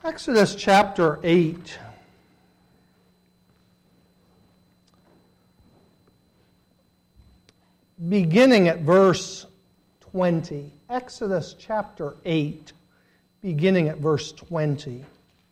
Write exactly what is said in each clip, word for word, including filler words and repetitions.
Exodus chapter eight. Beginning at verse twenty. Exodus chapter eight, beginning at verse twenty.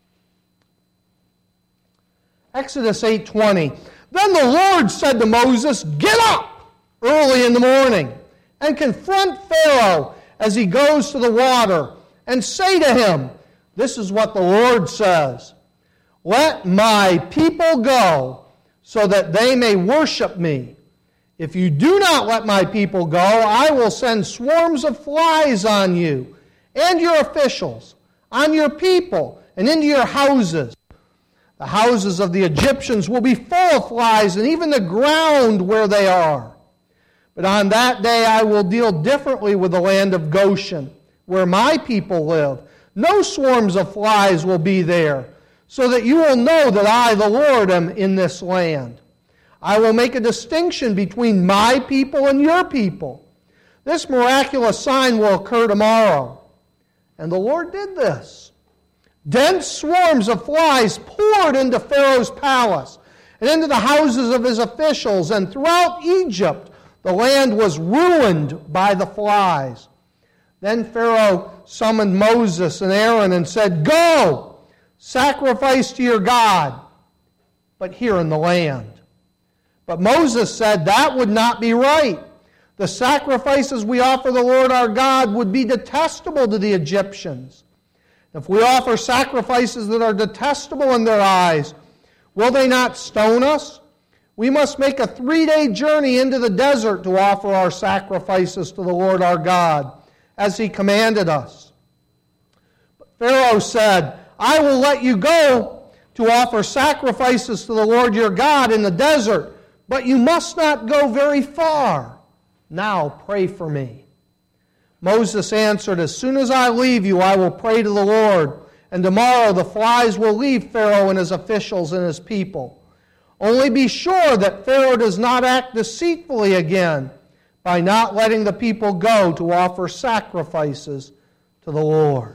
Exodus eight twenty. Then the Lord said to Moses, "Get up early in the morning and confront Pharaoh as he goes to the water, and say to him, this is what the Lord says, let my people go so that they may worship me. If you do not let my people go, I will send swarms of flies on you and your officials, on your people, and into your houses. The houses of the Egyptians will be full of flies, and even the ground where they are. But on that day I will deal differently with the land of Goshen, where my people live. No swarms of flies will be there, so that you will know that I, the Lord, am in this land. I will make a distinction between my people and your people. This miraculous sign will occur tomorrow." And the Lord did this. Dense swarms of flies poured into Pharaoh's palace and into the houses of his officials, and throughout Egypt the land was ruined by the flies. Then Pharaoh summoned Moses and Aaron and said, "Go, sacrifice to your God, but here in the land." But Moses said that would not be right. The sacrifices we offer the Lord our God would be detestable to the Egyptians. If we offer sacrifices that are detestable in their eyes, will they not stone us? We must make a three-day journey into the desert to offer our sacrifices to the Lord our God, as he commanded us. But Pharaoh said, "I will let you go to offer sacrifices to the Lord your God in the desert, but you must not go very far. Now pray for me." Moses answered, "As soon as I leave you, I will pray to the Lord, and tomorrow the flies will leave Pharaoh and his officials and his people. Only be sure that Pharaoh does not act deceitfully again by not letting the people go to offer sacrifices to the Lord."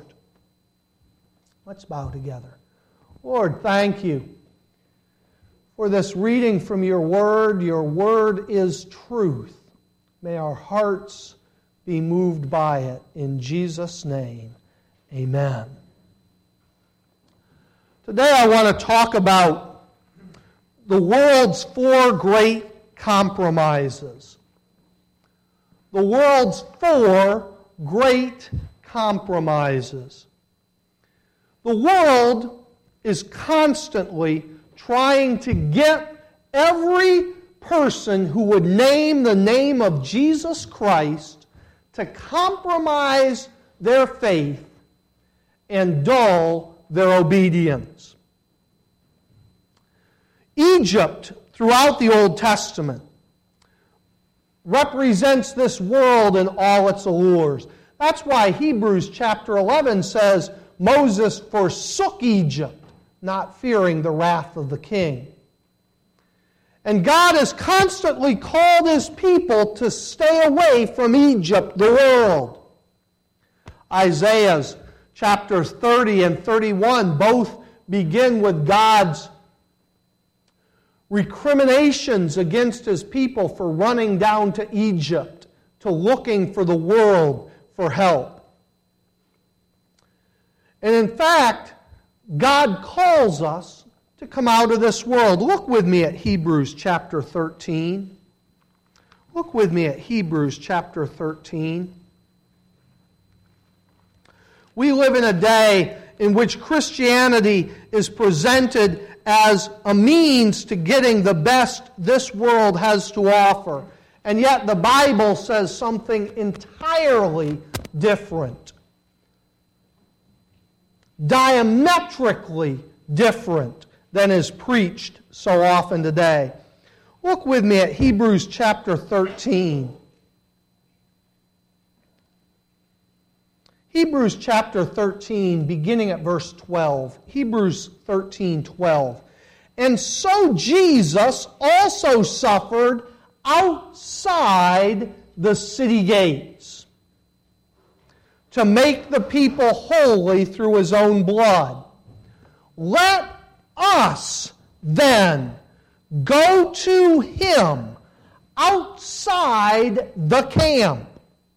Let's bow together. Lord, thank you for this reading from your word. Your word is truth. May our hearts be moved by it. In Jesus' name, amen. Today I want to talk about the world's four great compromises. The world's four great compromises. The world is constantly trying to get every person who would name the name of Jesus Christ to compromise their faith and dull their obedience. Egypt, throughout the Old Testament, represents this world and all its allures. That's why Hebrews chapter eleven says Moses forsook Egypt, not fearing the wrath of the king. And God has constantly called his people to stay away from Egypt, the world. Isaiah's chapters thirty and thirty-one both begin with God's recriminations against his people for running down to Egypt, to looking for the world for help. And in fact, God calls us to come out of this world. Look with me at Hebrews chapter thirteen. Look with me at Hebrews chapter thirteen. We live in a day in which Christianity is presented as a means to getting the best this world has to offer. And yet the Bible says something entirely different. Diametrically different than is preached so often today. Look with me at Hebrews chapter thirteen. Hebrews chapter thirteen, beginning at verse twelve. Hebrews thirteen, twelve. And so Jesus also suffered outside the city gates to make the people holy through his own blood. let us then go to him outside the camp,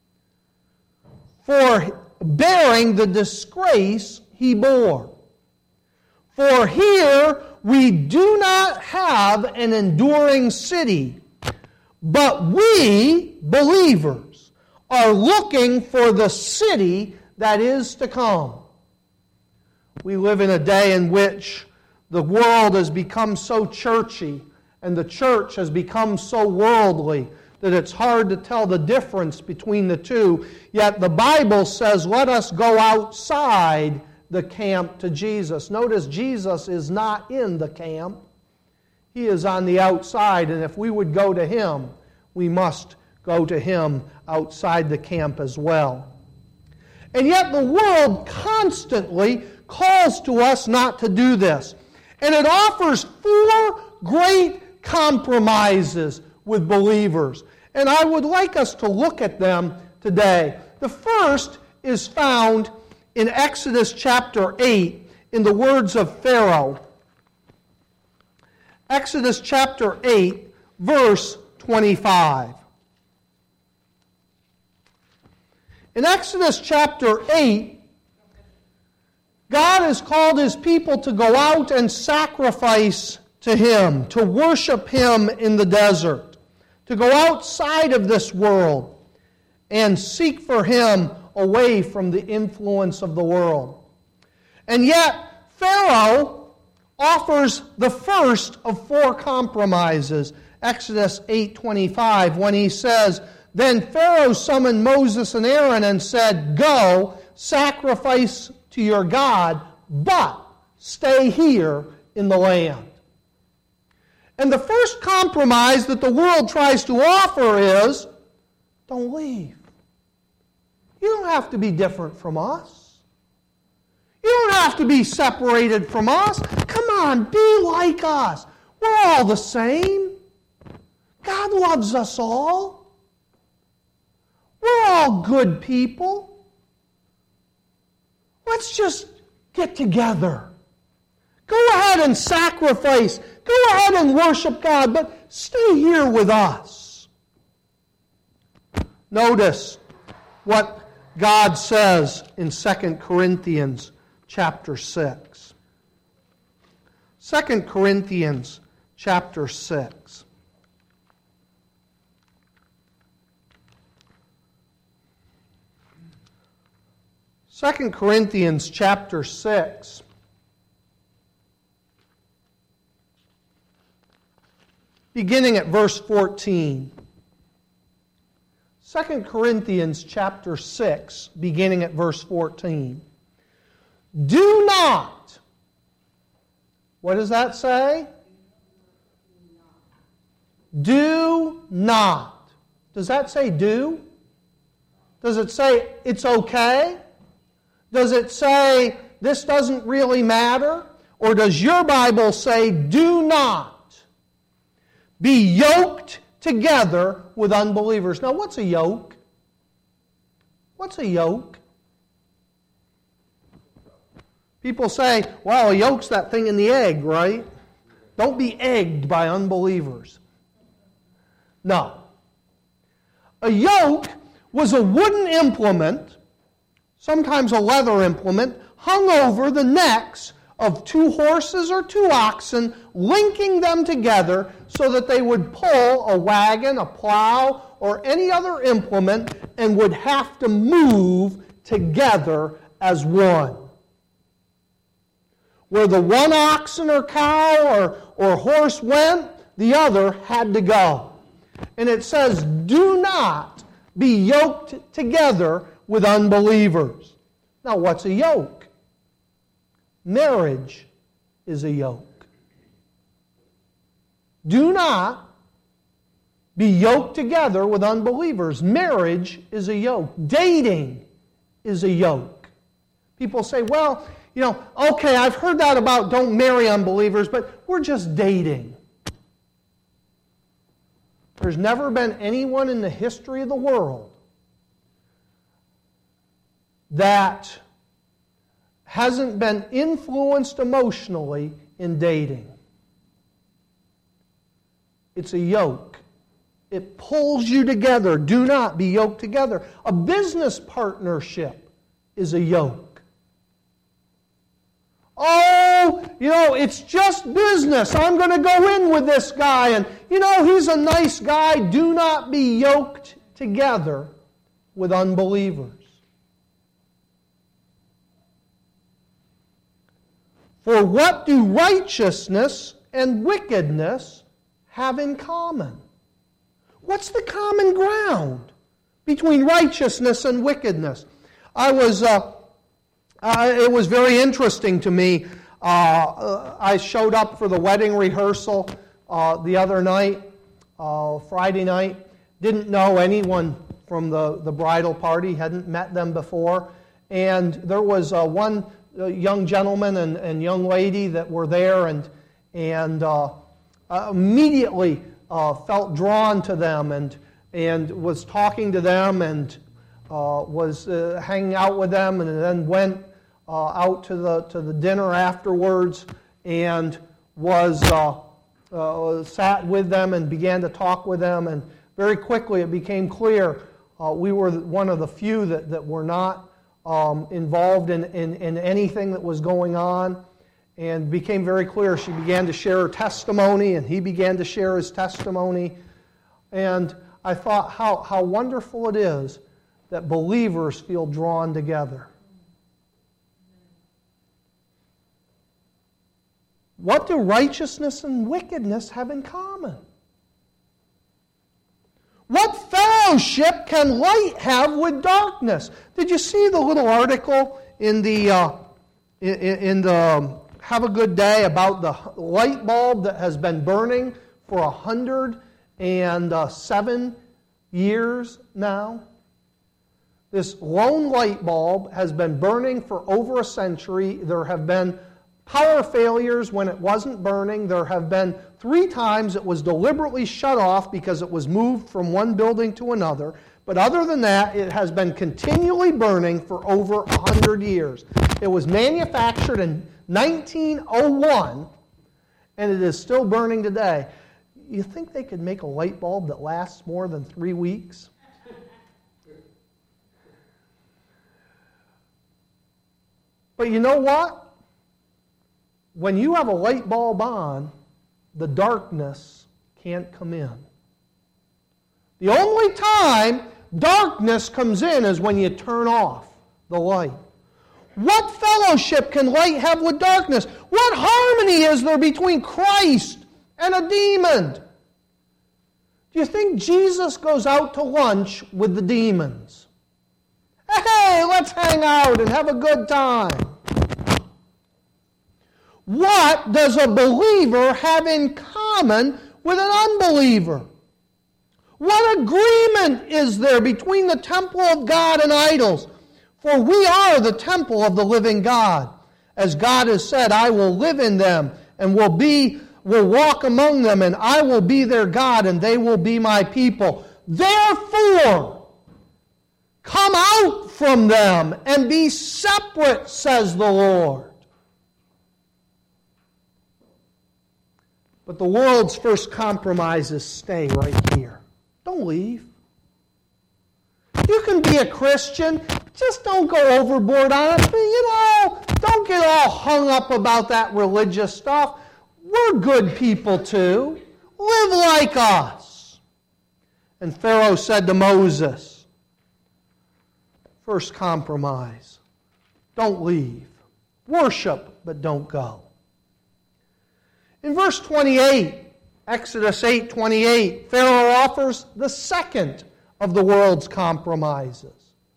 for bearing the disgrace he bore. For here we do not have an enduring city, but we, believers, are looking for the city that is to come. We live in a day in which the world has become so churchy and the church has become so worldly that it's hard to tell the difference between the two. Yet the Bible says, let us go outside the camp to Jesus. Notice Jesus is not in the camp. He is on the outside, and if we would go to him, we must go to him outside the camp as well. And yet the world constantly calls to us not to do this. And it offers four great compromises with believers. And I would like us to look at them today. The first is found in Exodus chapter eight in the words of Pharaoh. Exodus chapter eight, verse twenty-five. In Exodus chapter eight, God has called his people to go out and sacrifice to him, to worship him in the desert, to go outside of this world and seek for him away from the influence of the world. And yet, Pharaoh offers the first of four compromises. Exodus eight twenty-five, when he says, then Pharaoh summoned Moses and Aaron and said, go, sacrifice to your God, but stay here in the land. And the first compromise that the world tries to offer is, don't leave. You don't have to be different from us. You don't have to be separated from us. Come on, be like us. We're all the same. God loves us all. We're all good people. Let's just get together. Go ahead and sacrifice. Go ahead and worship God, but stay here with us. Notice what God says in Second Corinthians chapter six. Second Corinthians chapter six. Second Corinthians chapter six. Beginning at verse fourteen. Second Corinthians chapter six, beginning at verse fourteen. Do not. What does that say? Do not. Does that say do? Does it say it's okay? Does it say this doesn't really matter? Or does your Bible say do not be yoked together with unbelievers? Now, what's a yoke? What's a yoke? People say, well, a yoke's that thing in the egg, right? Don't be egged by unbelievers. No. A yoke was a wooden implement, sometimes a leather implement, hung over the necks of two horses or two oxen, linking them together so that they would pull a wagon, a plow, or any other implement and would have to move together as one. Where the one oxen or cow or, or horse went, the other had to go. And it says, do not be yoked together with unbelievers. Now, what's a yoke? Marriage is a yoke. Do not be yoked together with unbelievers. Marriage is a yoke. Dating is a yoke. People say, well, you know, okay, I've heard that about don't marry unbelievers, but we're just dating. There's never been anyone in the history of the world that hasn't been influenced emotionally in dating. It's a yoke. It pulls you together. Do not be yoked together. A business partnership is a yoke. Oh, you know, it's just business. I'm going to go in with this guy, and, you know, he's a nice guy. Do not be yoked together with unbelievers. For what do righteousness and wickedness have in common? What's the common ground between righteousness and wickedness? I was, uh, uh, it was very interesting to me. Uh, I showed up for the wedding rehearsal uh, the other night, uh, Friday night. Didn't know anyone from the, the bridal party, hadn't met them before. And there was uh, one uh, young gentleman and, and young lady that were there, and, and uh, uh, immediately uh, felt drawn to them and, and was talking to them and uh, was uh, hanging out with them, and then went uh, out to the, to the dinner afterwards and was uh, uh, sat with them and began to talk with them. And very quickly it became clear uh, we were one of the few that, that were not um, involved in, in, in anything that was going on. And became very clear. She began to share her testimony, and he began to share his testimony. And I thought how, how wonderful it is that believers feel drawn together. What do righteousness and wickedness have in common? What fellowship can light have with darkness? Did you see the little article in the uh, in, in the um, Have a Good Day about the light bulb that has been burning for a hundred and seven years now? This lone light bulb has been burning for over a century. There have been power failures when it wasn't burning. There have been three times it was deliberately shut off because it was moved from one building to another. But other than that, it has been continually burning for over a hundred years. It was manufactured in nineteen oh one, and it is still burning today. You think they could make a light bulb that lasts more than three weeks? But you know what? When you have a light bulb on, the darkness can't come in. The only time darkness comes in is when you turn off the light. What fellowship can light have with darkness? What harmony is there between Christ and a demon? Do you think Jesus goes out to lunch with the demons? Hey, let's hang out and have a good time. What does a believer have in common with an unbeliever? What agreement is there between the temple of God and idols? For we are the temple of the living God. As God has said, I will live in them and will be will walk among them, and I will be their God, and they will be my people. Therefore, come out from them and be separate, says the Lord. But the world's first compromise is stay right here. Don't leave. You can be a Christian, just don't go overboard on it. You know, don't get all hung up about that religious stuff. We're good people too. Live like us. And Pharaoh said to Moses, first compromise, don't leave. Worship, but don't go. In verse twenty-eight, Exodus eight twenty-eight, Pharaoh offers the second of the world's compromises.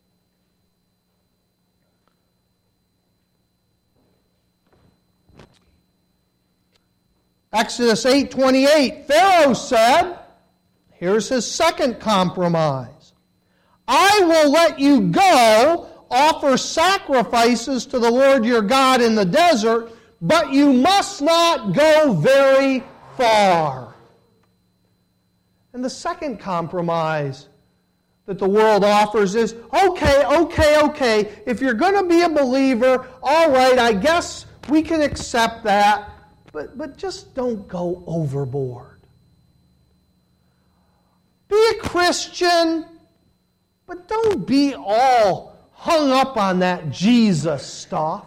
Exodus eight twenty-eight, Pharaoh said, here's his second compromise, I will let you go, offer sacrifices to the Lord your God in the desert, but you must not go very far. And the second compromise that the world offers is, okay, okay, okay, if you're going to be a believer, all right, I guess we can accept that, but, but just don't go overboard. Be a Christian, but don't be all hung up on that Jesus stuff.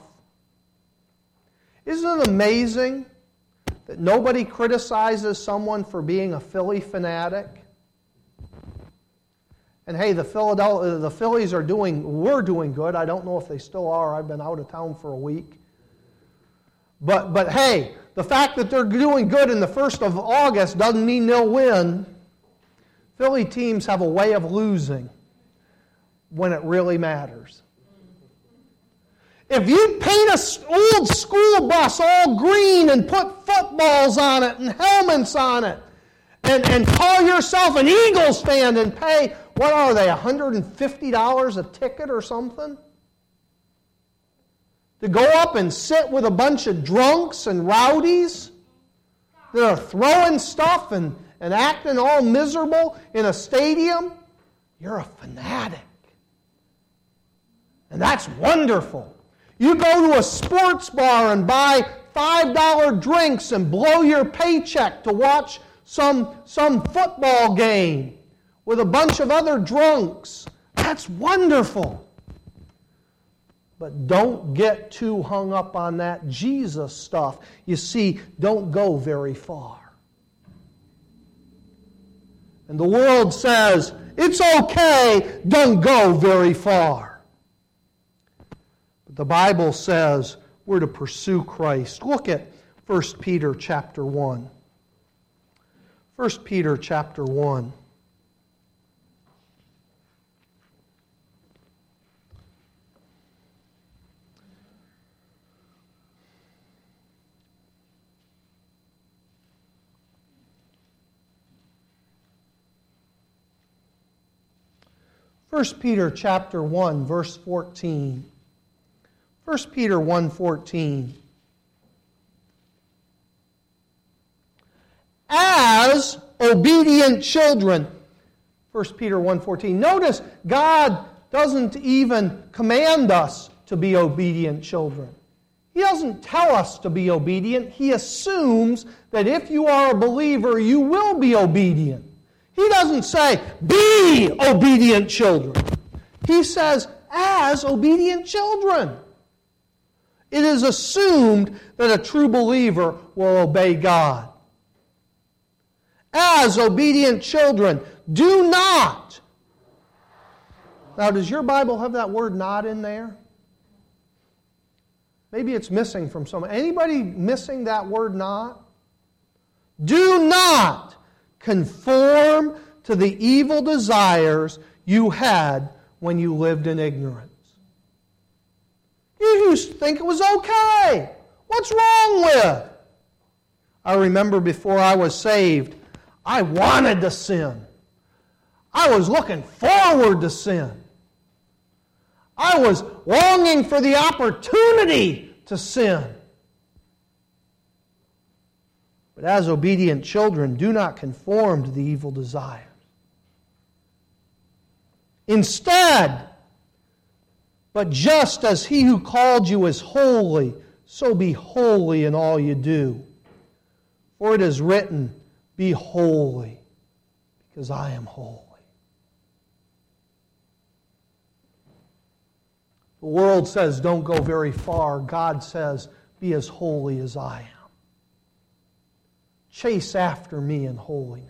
Isn't it amazing that nobody criticizes someone for being a Philly fanatic? And hey, the Philadelphia, the Phillies are doing, we're doing good. I don't know if they still are. I've been out of town for a week. But, but hey, the fact that they're doing good in the first of August doesn't mean they'll win. Philly teams have a way of losing when it really matters. If you paint an old school bus all green and put footballs on it and helmets on it, and, and call yourself an Eagles fan and pay, what are they, one hundred fifty dollars a ticket or something? To go up and sit with a bunch of drunks and rowdies that are throwing stuff and, and acting all miserable in a stadium? You're a fanatic. And that's wonderful. You go to a sports bar and buy five dollar drinks and blow your paycheck to watch some, some football game with a bunch of other drunks. That's wonderful. But don't get too hung up on that Jesus stuff. You see, don't go very far. And the world says, it's okay, don't go very far. The Bible says we're to pursue Christ. Look at First Peter chapter one. First Peter chapter one. First Peter chapter one, verse fourteen. First Peter one fourteen. As obedient children. First Peter one fourteen. Notice God doesn't even command us to be obedient children. He doesn't tell us to be obedient. He assumes that if you are a believer, you will be obedient. He doesn't say, be obedient children. He says, as obedient children. It is assumed that a true believer will obey God. As obedient children, do not. Now, does your Bible have that word not in there? Maybe it's missing from some. Anybody missing that word not? Do not conform to the evil desires you had when you lived in ignorance. You used to think it was okay. What's wrong with? I remember before I was saved, I wanted to sin. I was looking forward to sin. I was longing for the opportunity to sin. But as obedient children, do not conform to the evil desires. Instead, but just as He who called you is holy, so be holy in all you do. For it is written, be holy, because I am holy. The world says don't go very far. God says be as holy as I am. Chase after me in holiness.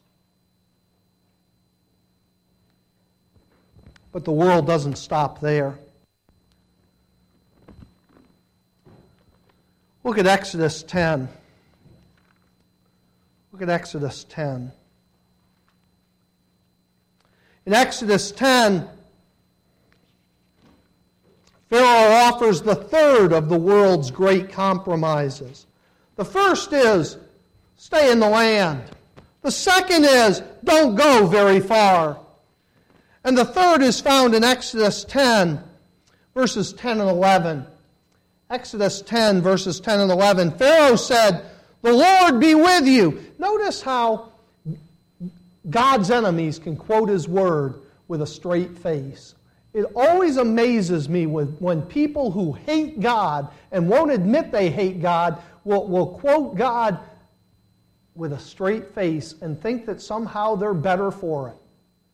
But the world doesn't stop there. Look at Exodus ten. Look at Exodus ten. In Exodus ten, Pharaoh offers the third of the world's great compromises. The first is, stay in the land. The second is, don't go very far. And the third is found in Exodus ten, verses ten and eleven. Exodus ten, verses ten and eleven. Pharaoh said, the Lord be with you. Notice how God's enemies can quote His word with a straight face. It always amazes me with, when people who hate God and won't admit they hate God will, will quote God with a straight face and think that somehow they're better for it.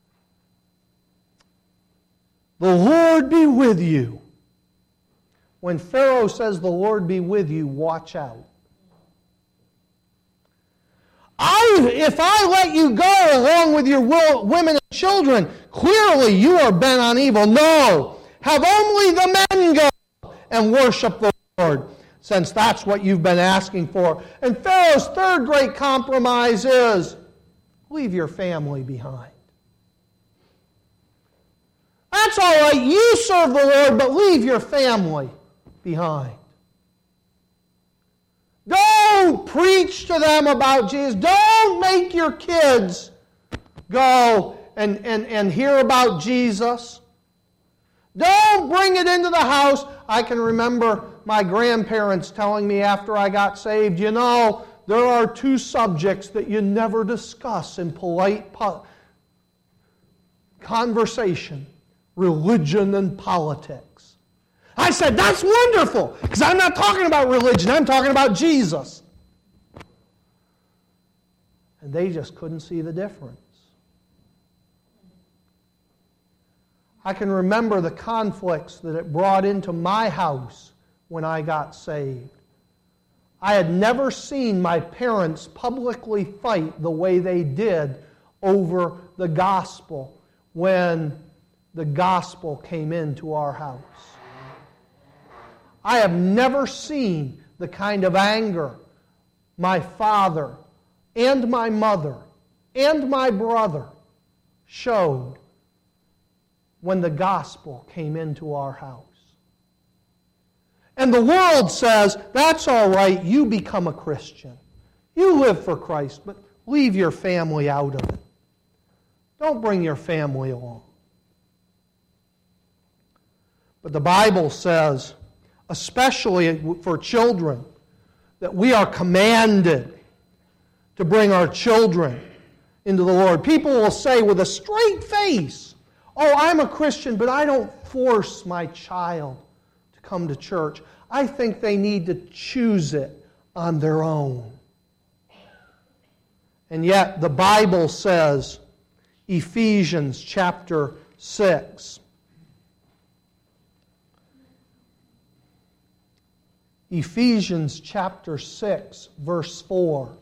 The Lord be with you. When Pharaoh says the Lord be with you, watch out. I, if I let you go along with your will, women and children, clearly you are bent on evil. No, have only the men go and worship the Lord, since that's what you've been asking for. And Pharaoh's third great compromise is, leave your family behind. That's all right, you serve the Lord, but leave your family behind. Don't preach to them about Jesus. Don't make your kids go and, and, and hear about Jesus. Don't bring it into the house. I can remember my grandparents telling me after I got saved, you know, there are two subjects that you never discuss in polite po- conversation, religion and politics. I said, that's wonderful, because I'm not talking about religion, I'm talking about Jesus. And they just couldn't see the difference. I can remember the conflicts that it brought into my house when I got saved. I had never seen my parents publicly fight the way they did over the gospel when the gospel came into our house. I have never seen the kind of anger my father and my mother and my brother showed when the gospel came into our house. And the world says, that's all right, you become a Christian. You live for Christ, but leave your family out of it. Don't bring your family along. But the Bible says, especially for children, that we are commanded to bring our children into the Lord. People will say with a straight face, oh, I'm a Christian, but I don't force my child to come to church. I think they need to choose it on their own. And yet the Bible says, Ephesians chapter six, Ephesians chapter six, verse four.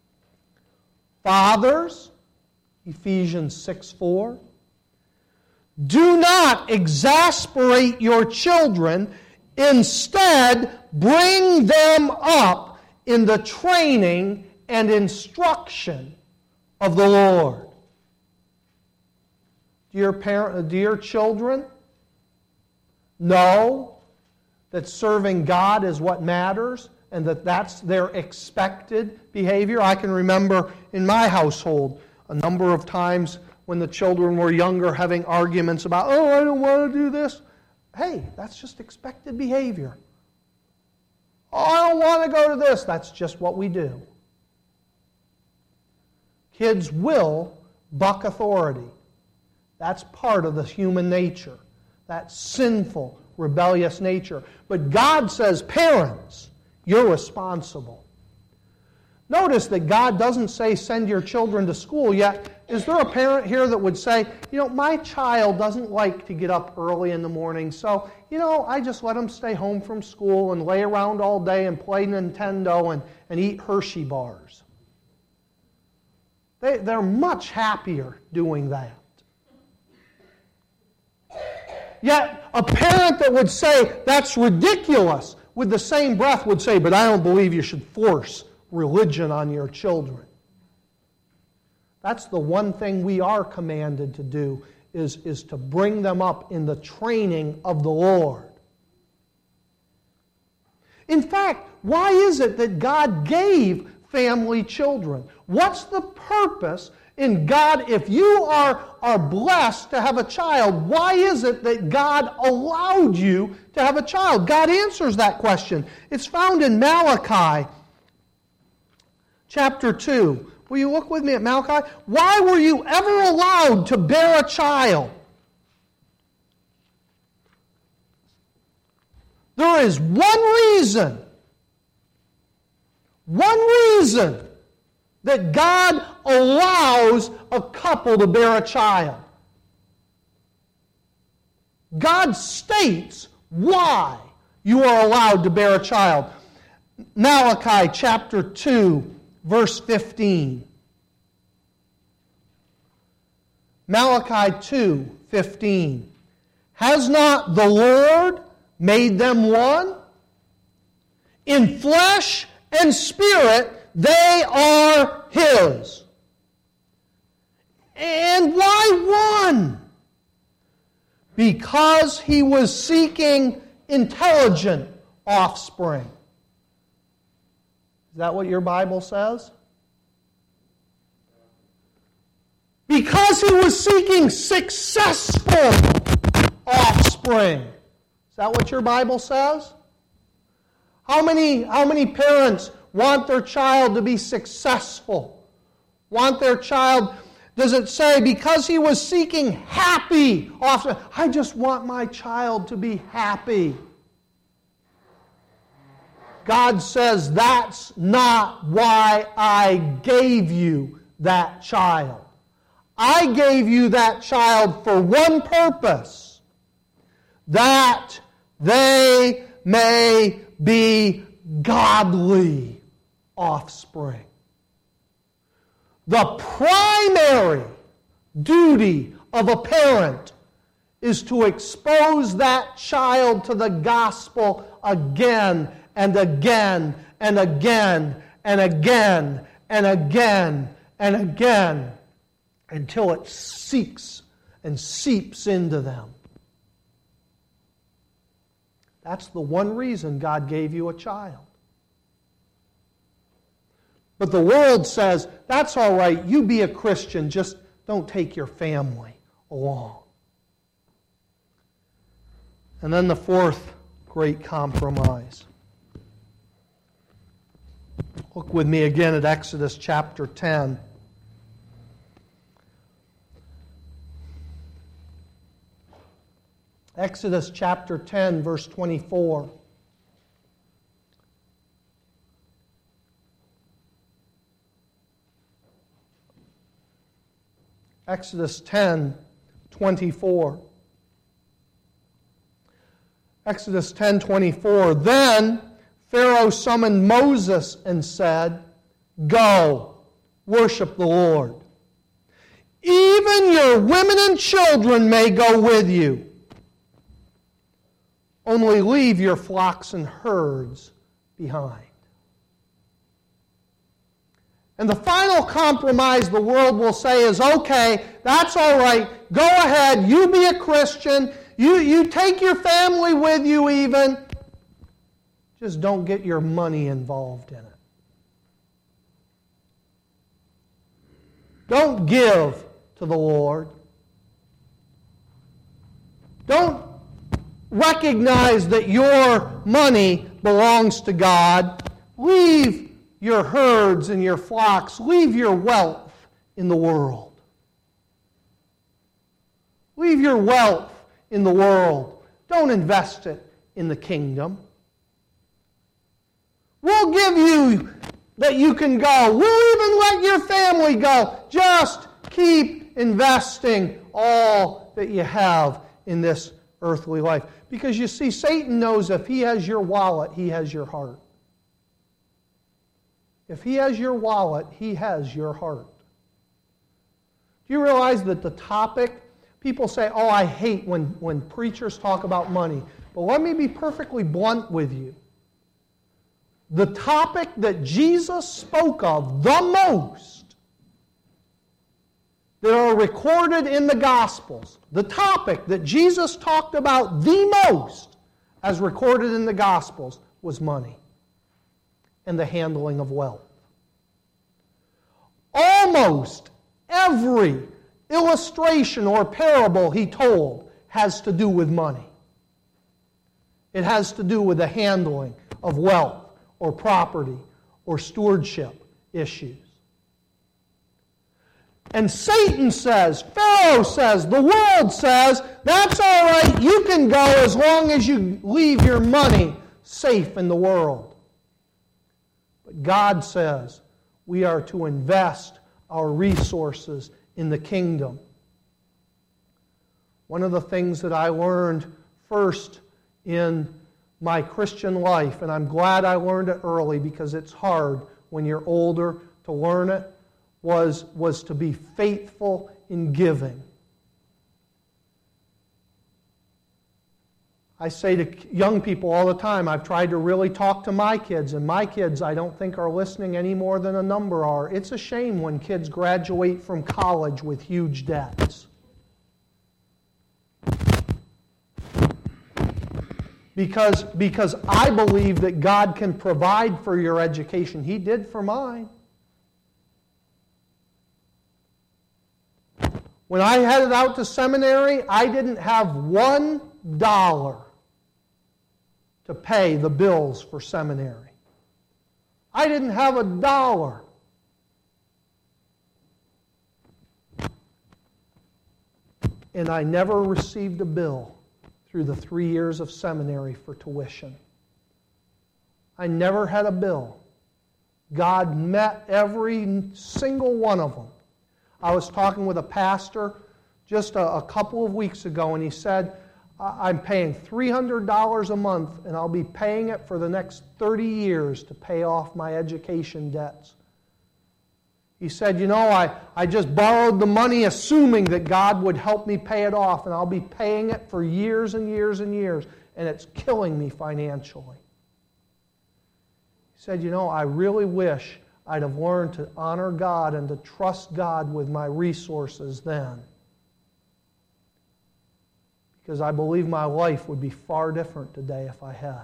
Fathers, Ephesians six four, do not exasperate your children. Instead, bring them up in the training and instruction of the Lord. Dear parent, dear children, know that serving God is what matters and that that's their expected behavior. I can remember in my household a number of times when the children were younger having arguments about, oh, I don't want to do this. Hey, that's just expected behavior. Oh, I don't want to go to this. That's just what we do. Kids will buck authority. That's part of the human nature. That sinful, rebellious nature. But God says, parents, you're responsible. Notice that God doesn't say send your children to school, yet is there a parent here that would say, you know, my child doesn't like to get up early in the morning, so, you know, I just let him stay home from school and lay around all day and play Nintendo and, and eat Hershey bars. They, they're much happier doing that. Yet a parent that would say, that's ridiculous, with the same breath would say, but I don't believe you should force religion on your children. That's the one thing we are commanded to do, is, is to bring them up in the training of the Lord. In fact, why is it that God gave family children? What's the purpose in God, if you are, are blessed to have a child, why is it that God allowed you to have a child? God answers that question. It's found in Malachi chapter two. Will you look with me at Malachi? Why were you ever allowed to bear a child? There is one reason, one reason that God allows a couple to bear a child. God states why you are allowed to bear a child. Malachi chapter two, verse fifteen. Malachi two, fifteen. Has not the Lord made them one? In flesh and spirit they are His. And why one? Because He was seeking intelligent offspring. Is that what your Bible says? Because He was seeking successful offspring. Is that what your Bible says? How many, how many parents want their child to be successful? Want their child, does it say, because he was seeking happy offspring? I just want my child to be happy. God says, that's not why I gave you that child. I gave you that child for one purpose, that they may be godly offspring. The primary duty of a parent is to expose that child to the gospel again and again and again and again and again and again until it seeks and seeps into them. That's the one reason God gave you a child. But the world says, that's all right, you be a Christian, just don't take your family along. And then the fourth great compromise. Look with me again at Exodus chapter ten. Exodus chapter ten, verse twenty-four. Exodus ten, twenty-four. Exodus ten, twenty-four. Then Pharaoh summoned Moses and said, "Go, worship the Lord. Even your women and children may go with you. Only leave your flocks and herds behind." And the final compromise the world will say is, okay, that's all right. Go ahead. You be a Christian. You, you take your family with you even. Just don't get your money involved in it. Don't give to the Lord. Don't recognize that your money belongs to God. Leave your herds and your flocks. Leave your wealth in the world. Leave your wealth in the world. Don't invest it in the kingdom. We'll give you that you can go. We'll even let your family go. Just keep investing all that you have in this earthly life. Because you see, Satan knows if he has your wallet, he has your heart. If he has your wallet, he has your heart. Do you realize that the topic, people say, oh, I hate when, when preachers talk about money. But let me be perfectly blunt with you. The topic that Jesus spoke of the most, that are recorded in the Gospels, the topic that Jesus talked about the most, as recorded in the Gospels, was money and the handling of wealth. Almost every illustration or parable he told has to do with money. It has to do with the handling of wealth or property or stewardship issues. And Satan says, Pharaoh says, the world says, that's all right, you can go as long as you leave your money safe in the world. But God says we are to invest our resources in the kingdom. One of the things that I learned first in my Christian life, and I'm glad I learned it early because it's hard when you're older to learn it, was, was to be faithful in giving. I say to young people all the time, I've tried to really talk to my kids, and my kids I don't think are listening any more than a number are. It's a shame when kids graduate from college with huge debts. Because, because I believe that God can provide for your education. He did for mine. When I headed out to seminary, I didn't have one dollar to pay the bills for seminary. I didn't have a dollar. And I never received a bill through the three years of seminary for tuition. I never had a bill. God met every single one of them. I was talking with a pastor just a, a couple of weeks ago, and he said, I'm paying three hundred dollars a month, and I'll be paying it for the next thirty years to pay off my education debts. He said, you know, I, I just borrowed the money assuming that God would help me pay it off, and I'll be paying it for years and years and years, and it's killing me financially. He said, you know, I really wish I'd have learned to honor God and to trust God with my resources then. Because I believe my life would be far different today if I had.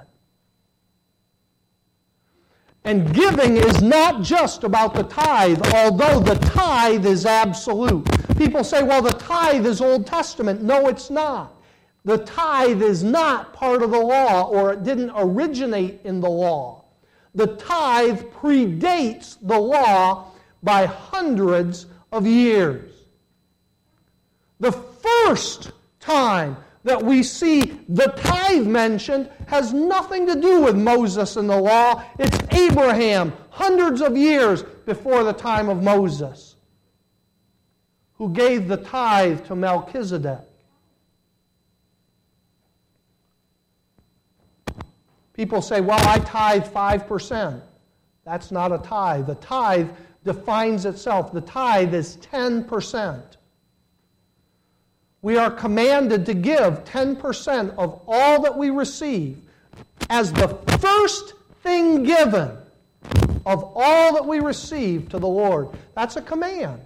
And giving is not just about the tithe, although the tithe is absolute. People say, well, the tithe is Old Testament. No, it's not. The tithe is not part of the law, or it didn't originate in the law. The tithe predates the law by hundreds of years. The first time that we see the tithe mentioned has nothing to do with Moses and the law. It's Abraham, hundreds of years before the time of Moses, who gave the tithe to Melchizedek. People say, well, I tithe five percent. That's not a tithe. The tithe defines itself. The tithe is ten percent. We are commanded to give ten percent of all that we receive as the first thing given of all that we receive to the Lord. That's a command.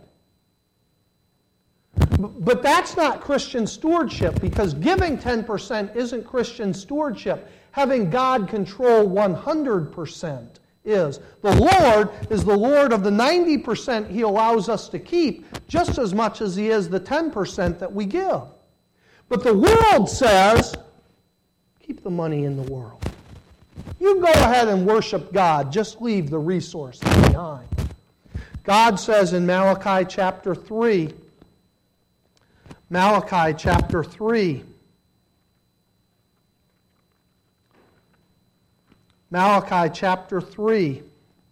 But that's not Christian stewardship, because giving ten percent isn't Christian stewardship. Having God control one hundred percent is. The Lord is the Lord of the ninety percent He allows us to keep, just as much as He is the ten percent that we give. But the world says, keep the money in the world. You go ahead and worship God, just leave the resources behind. God says in Malachi chapter three, Malachi chapter three, Malachi chapter three.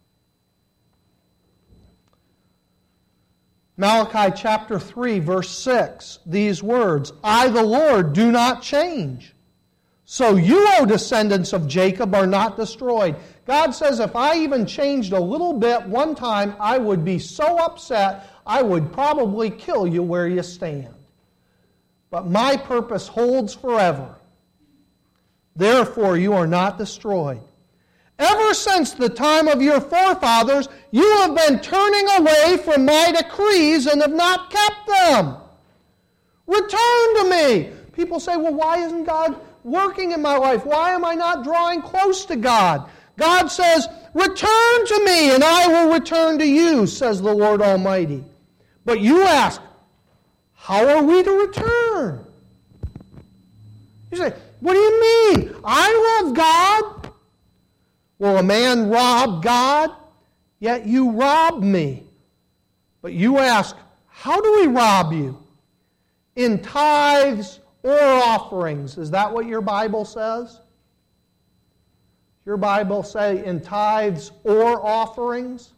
Malachi chapter three, verse six, these words, I, the Lord, do not change. So you, O descendants of Jacob, are not destroyed. God says, if I even changed a little bit one time, I would be so upset, I would probably kill you where you stand. But my purpose holds forever. Therefore, you are not destroyed. Ever since the time of your forefathers, you have been turning away from my decrees and have not kept them. Return to me. People say, well, why isn't God working in my life? Why am I not drawing close to God? God says, return to me and I will return to you, says the Lord Almighty. But you ask, how are we to return? You say, what do you mean? I love God. Will a man rob God? Yet you rob me. But you ask, How do we rob you? In tithes or offerings. Is that what your Bible says? Your Bible say in tithes or offerings?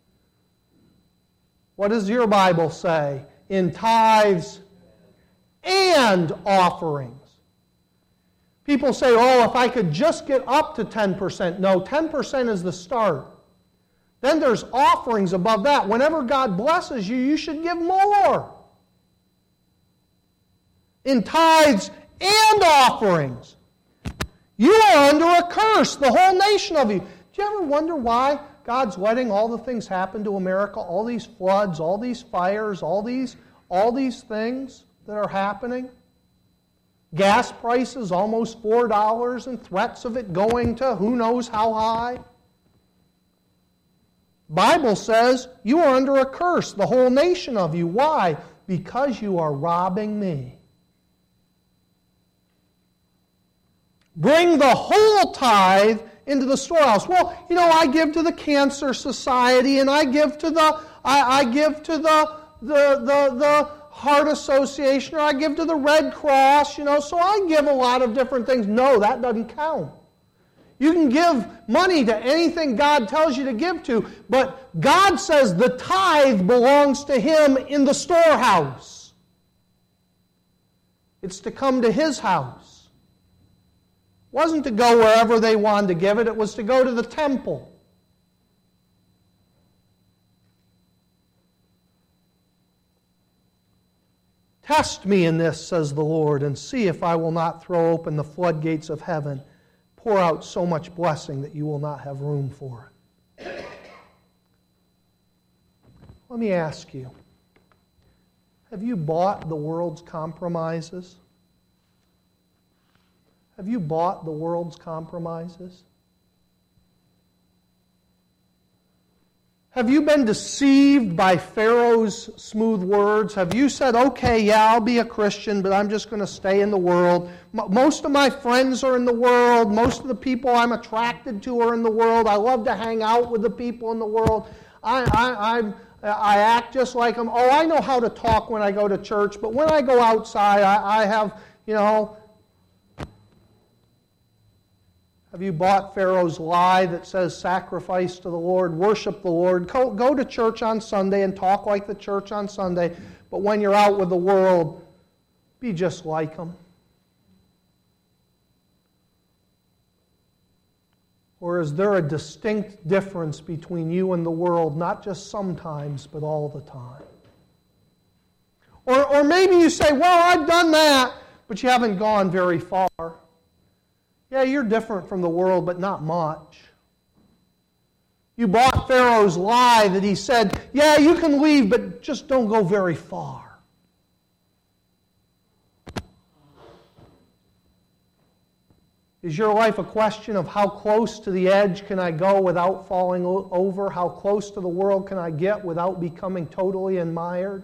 What does your Bible say? In tithes and offerings. People say, oh, if I could just get up to ten percent. No, ten percent is the start. Then there's offerings above that. Whenever God blesses you, you should give more. In tithes and offerings. You are under a curse, the whole nation of you. Do you ever wonder why God's letting all the things happen to America, all these floods, all these fires, all these, all these things that are happening? Gas prices almost four dollars and threats of it going to who knows how high. Bible says you are under a curse, the whole nation of you. Why? Because you are robbing me. Bring the whole tithe into the storehouse. Well, you know, I give to the Cancer Society, and I give to the I, I give to the the the the Heart Association, or I give to the Red Cross, you know, so I give a lot of different things. No, that doesn't count. You can give money to anything God tells you to give to, but God says the tithe belongs to Him in the storehouse. It's to come to His house. It wasn't to go wherever they wanted to give it, it was to go to the temple. Test me in this, says the Lord, and see if I will not throw open the floodgates of heaven, pour out so much blessing that you will not have room for it. Let me ask you, have you bought the world's compromises? Have you bought the world's compromises? Have you been deceived by Pharaoh's smooth words? Have you said, okay, yeah, I'll be a Christian, but I'm just going to stay in the world. Most of my friends are in the world. Most of the people I'm attracted to are in the world. I love to hang out with the people in the world. I, I, I'm, I act just like them. Oh, I know how to talk when I go to church, but when I go outside, I, I have, you know... Have you bought Pharaoh's lie that says sacrifice to the Lord, worship the Lord, go, go to church on Sunday and talk like the church on Sunday, but when you're out with the world, be just like them? Or is there a distinct difference between you and the world, not just sometimes, but all the time? Or, or maybe you say, well, I've done that, but you haven't gone very far. Yeah, you're different from the world, but not much. You bought Pharaoh's lie that he said, yeah, you can leave, but just don't go very far. Is your life a question of how close to the edge can I go without falling over? How close to the world can I get without becoming totally admired?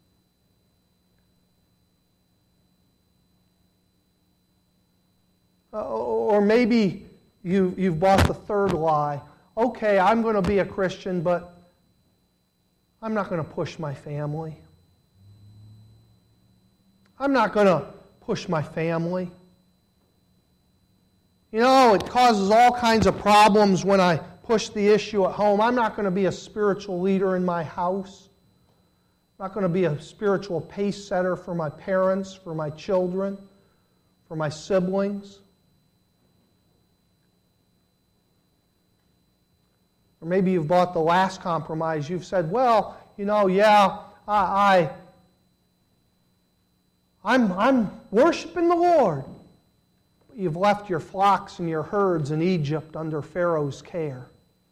Uh, or maybe you, you've bought the third lie. Okay, I'm going to be a Christian, but I'm not going to push my family. I'm not going to push my family. You know, it causes all kinds of problems when I push the issue at home. I'm not going to be a spiritual leader in my house. I'm not going to be a spiritual pace setter for my parents, for my children, for my siblings. Or maybe you've bought the last compromise. You've said, well, you know, yeah, I, I I'm, I'm worshiping the Lord. But you've left your flocks and your herds in Egypt under Pharaoh's care.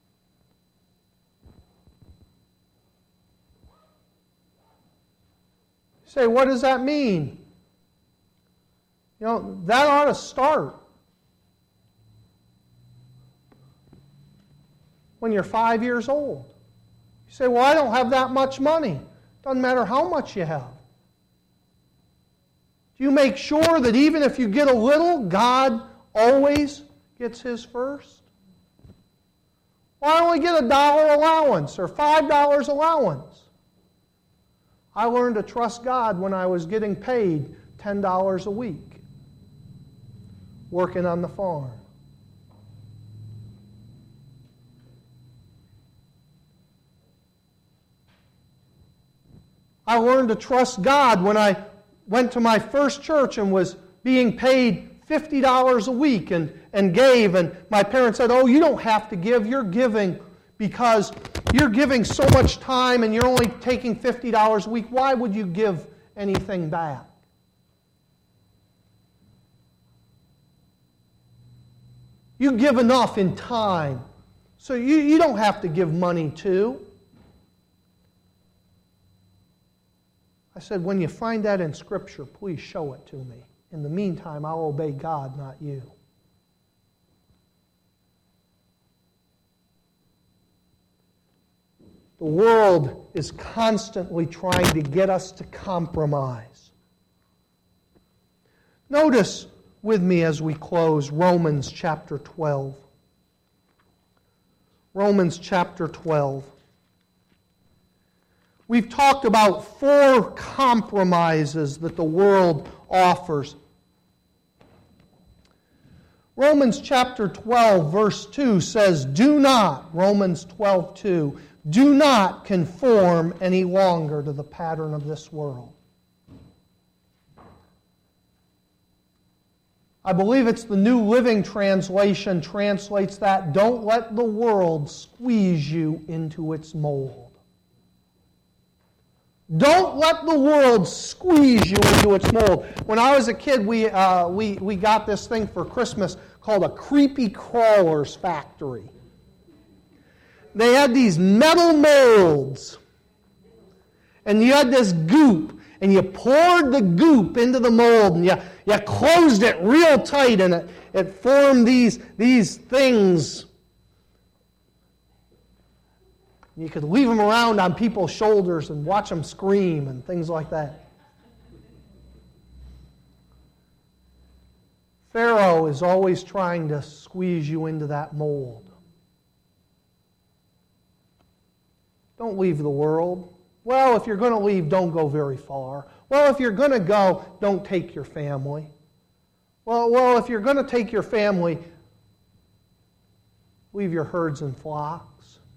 You say, what does that mean? You know, that ought to start when you're five years old. You say, well, I don't have that much money. Doesn't matter how much you have. Do you make sure that even if you get a little, God always gets His first? Well, I only get a dollar allowance or five dollars allowance. I learned to trust God when I was getting paid ten dollars a week working on the farm. I learned to trust God when I went to my first church and was being paid fifty dollars a week and, and gave. And my parents said, oh, you don't have to give. You're giving because you're giving so much time and you're only taking fifty dollars a week. Why would you give anything back? You give enough in time. So you, you don't have to give money too. I said, when you find that in Scripture, please show it to me. In the meantime, I'll obey God, not you. The world is constantly trying to get us to compromise. Notice with me as we close Romans chapter twelve. Romans chapter twelve. We've talked about four compromises that the world offers. Romans chapter twelve, verse two says, do not, Romans twelve two, do not conform any longer to the pattern of this world. I believe it's the New Living Translation translates that, don't let the world squeeze you into its mold. Don't let the world squeeze you into its mold. When I was a kid, we, uh, we, we got this thing for Christmas called a Creepy Crawlers Factory. They had these metal molds, and you had this goop, and you poured the goop into the mold, and you, you closed it real tight, and it, it formed these, these things. You could leave them around on people's shoulders and watch them scream and things like that. Pharaoh is always trying to squeeze you into that mold. Don't leave the world. Well, if you're going to leave, don't go very far. Well, if you're going to go, don't take your family. Well, well, if you're going to take your family, leave your herds and flocks.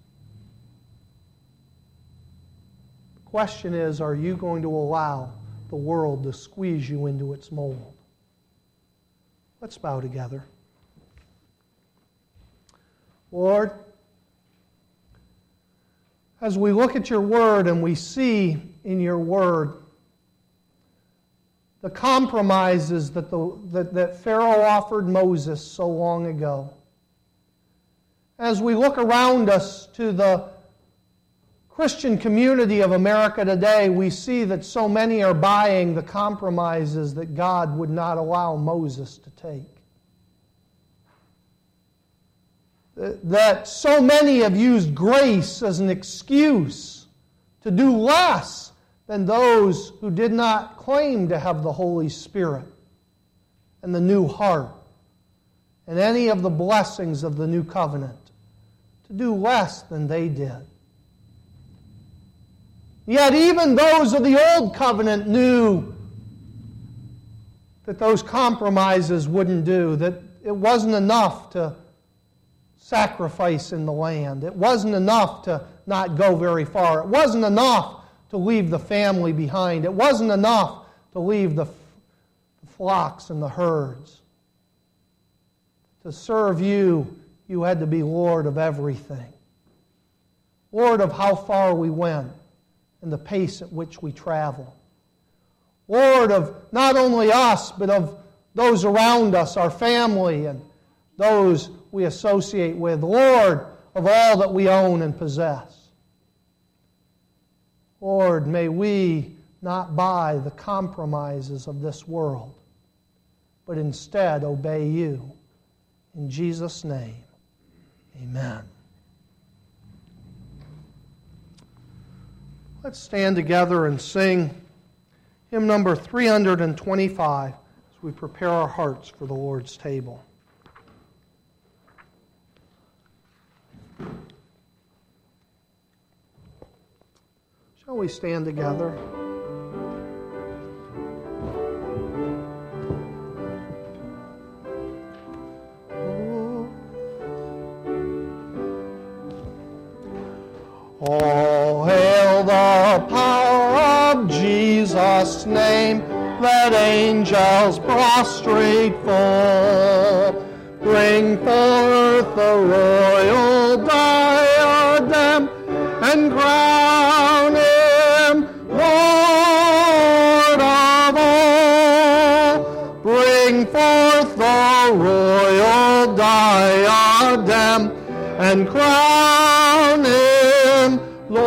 Question is, are you going to allow the world to squeeze you into its mold? Let's bow together. Lord, as we look at your word and we see in your word the compromises that, the, that, that Pharaoh offered Moses so long ago, as we look around us to the Christian community of America today, we see that so many are buying the compromises that God would not allow Moses to take. That so many have used grace as an excuse to do less than those who did not claim to have the Holy Spirit and the new heart and any of the blessings of the new covenant, to do less than they did. Yet even those of the old covenant knew that those compromises wouldn't do, that it wasn't enough to sacrifice in the land. It wasn't enough to not go very far. It wasn't enough to leave the family behind. It wasn't enough to leave the flocks and the herds. To serve you, you had to be Lord of everything. Lord of how far we went and the pace at which we travel. Lord of not only us, but of those around us, our family, and those we associate with. Lord of all that we own and possess. Lord, may we not buy the compromises of this world, but instead obey you. In Jesus' name, amen. Let's stand together and sing hymn number three hundred twenty-five as we prepare our hearts for the Lord's table. Shall we stand together? All hail the power of Jesus' name. Let angels prostrate fall. Bring forth the royal diadem and crown him Lord of all. Bring forth the royal diadem and crown him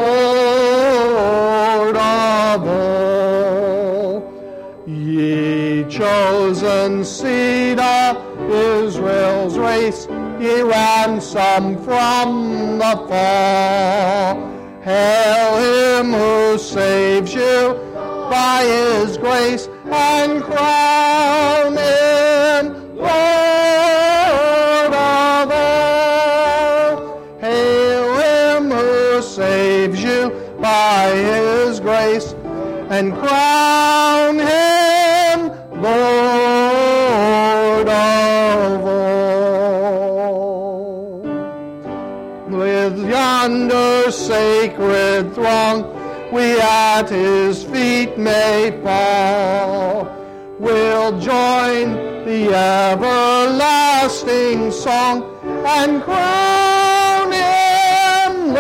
Lord of all. Ye chosen seed of Israel's race, ye ransom from the fall. Hail him who saves you by his grace and crown him Lord of all. Hail him who saves you by his grace and crown him Lord of all. With yonder sacred throng, we at his feet may fall. We'll join the everlasting song and crown him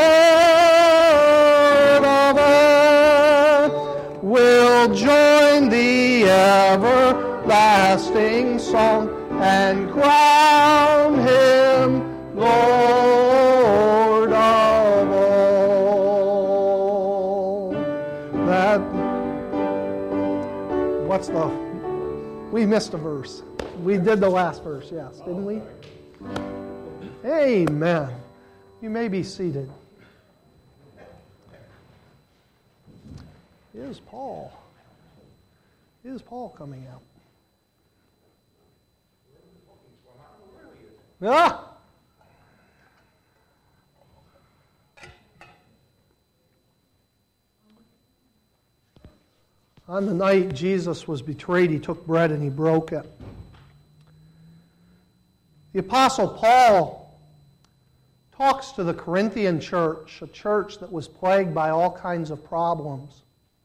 Lord of all. We'll join the everlasting song and crown him Lord of all. That, what's the, we missed a verse. We did the last verse, yes, didn't we? Amen. You may be seated. Is Paul? Is Paul coming out? Ah! On the night Jesus was betrayed, he took bread and he broke it. The Apostle Paul talks to the Corinthian church, a church that was plagued by all kinds of problems.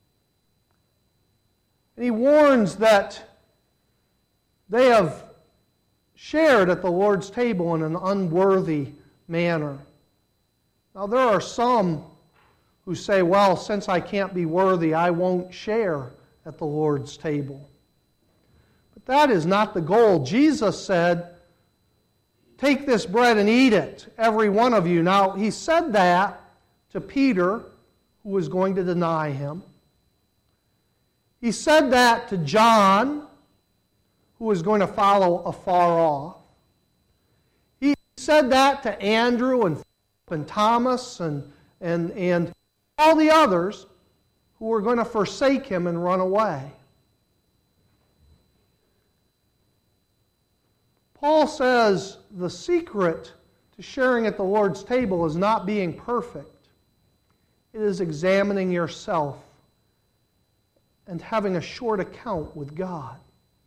And he warns that they have shared at the Lord's table in an unworthy manner. Now, there are some who say, well, since I can't be worthy, I won't share at the Lord's table. But that is not the goal. Jesus said, take this bread and eat it, every one of you. Now, he said that to Peter, who was going to deny him. He said that to John, who was going to follow afar off. He said that to Andrew and, and Thomas and, and, and all the others who were going to forsake him and run away. Paul says the secret to sharing at the Lord's table is not being perfect. It is examining yourself and having a short account with God.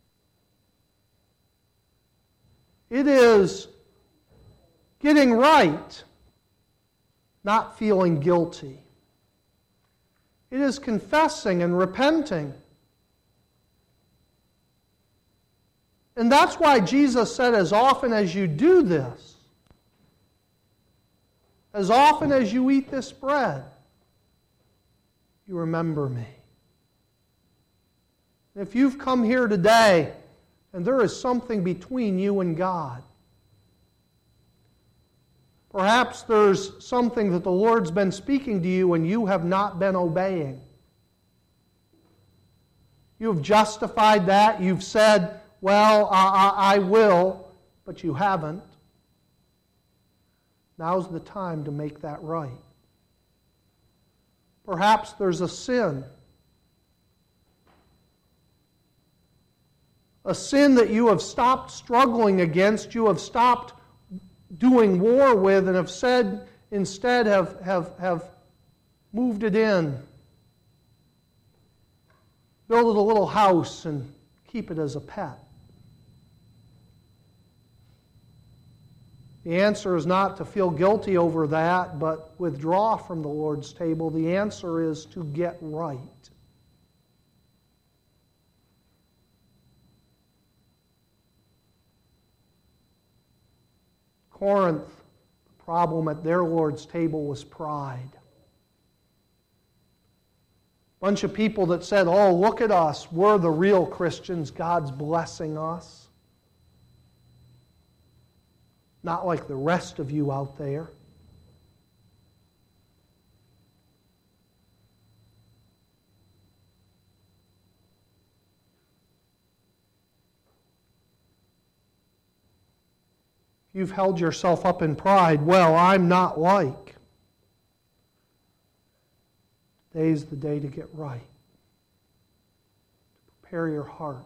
It is getting right, not feeling guilty. It is confessing and repenting. And that's why Jesus said, as often as you do this, as often as you eat this bread, you remember me. If you've come here today and there is something between you and God, perhaps there's something that the Lord's been speaking to you and you have not been obeying. You've justified that. You've said, well, I, I, I will, but you haven't. Now's the time to make that right. Perhaps there's a sin. A sin that you have stopped struggling against, you have stopped doing war with, and have said instead have, have, have moved it in. Build it a little house and keep it as a pet. The answer is not to feel guilty over that, but withdraw from the Lord's table. The answer is to get right. Corinth, the problem at their Lord's table was pride. A bunch of people that said, oh, look at us, we're the real Christians, God's blessing us. Not like the rest of you out there. If you've held yourself up in pride, well, I'm not like. Today's the day to get right. To prepare your heart.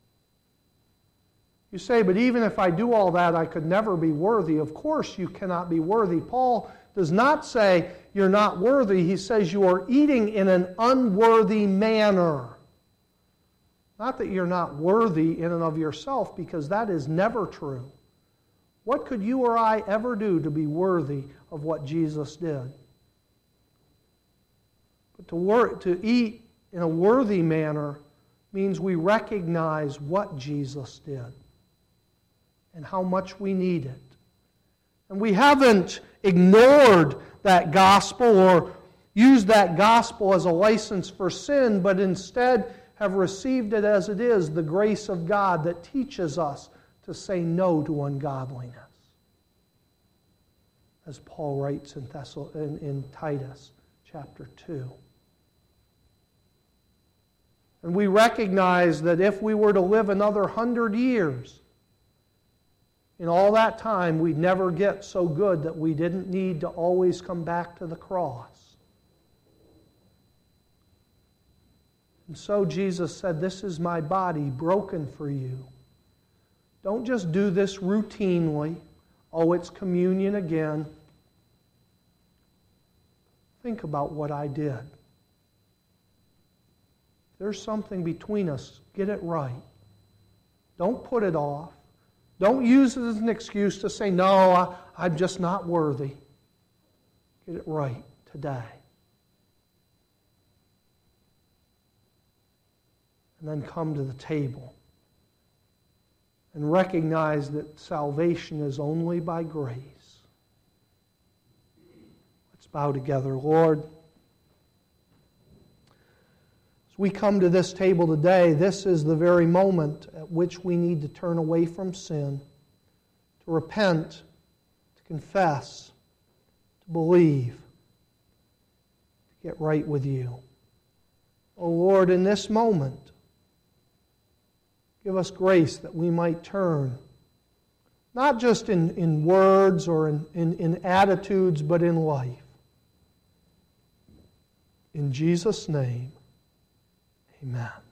You say, but even if I do all that, I could never be worthy. Of course you cannot be worthy. Paul does not say you're not worthy. He says you are eating in an unworthy manner. Not that you're not worthy in and of yourself, because that is never true. What could you or I ever do to be worthy of what Jesus did? But to, work, to eat in a worthy manner means we recognize what Jesus did and how much we need it. And we haven't ignored that gospel or used that gospel as a license for sin, but instead have received it as it is, the grace of God that teaches us to say no to ungodliness. As Paul writes in, Thessal- in, in Titus chapter two. And we recognize that if we were to live another hundred years, in all that time, we'd never get so good that we didn't need to always come back to the cross. And so Jesus said, this is my body broken for you. Don't just do this routinely. Oh, it's communion again. Think about what I did. If there's something between us, get it right. Don't put it off. Don't use it as an excuse to say, no, I, I'm just not worthy. Get it right today. And then come to the table and recognize that salvation is only by grace. Let's bow together. Lord, as we come to this table today, this is the very moment at which we need to turn away from sin, to repent, to confess, to believe, to get right with you. Oh Lord, in this moment, give us grace that we might turn, not just in, in words or in, in, in attitudes, but in life. In Jesus' name, amen.